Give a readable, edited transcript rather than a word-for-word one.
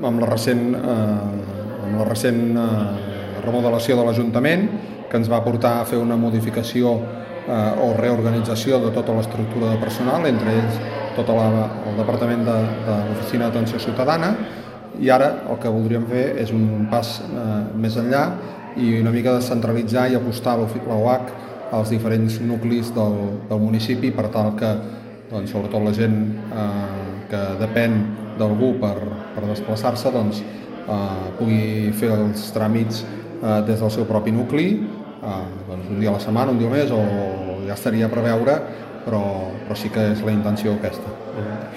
amb la recent remodelació de l'Ajuntament, que ens va portar a fer una modificació o reorganització de tota l'estructura de personal, entre ells tot el Departament de l'Oficina d'Atenció Ciutadana, i ara el que voldríem fer és un pas més enllà i una mica descentralitzar i apostar l'OH als diferents nuclis del municipi per tal que, doncs, sobretot la gent que depèn d'algú per desplaçar-se, doncs, pugui fer els tràmits des del seu propi nucli, doncs, un dia a la setmana, un dia més, o ja estaria a preveure, però sí que és la intenció aquesta.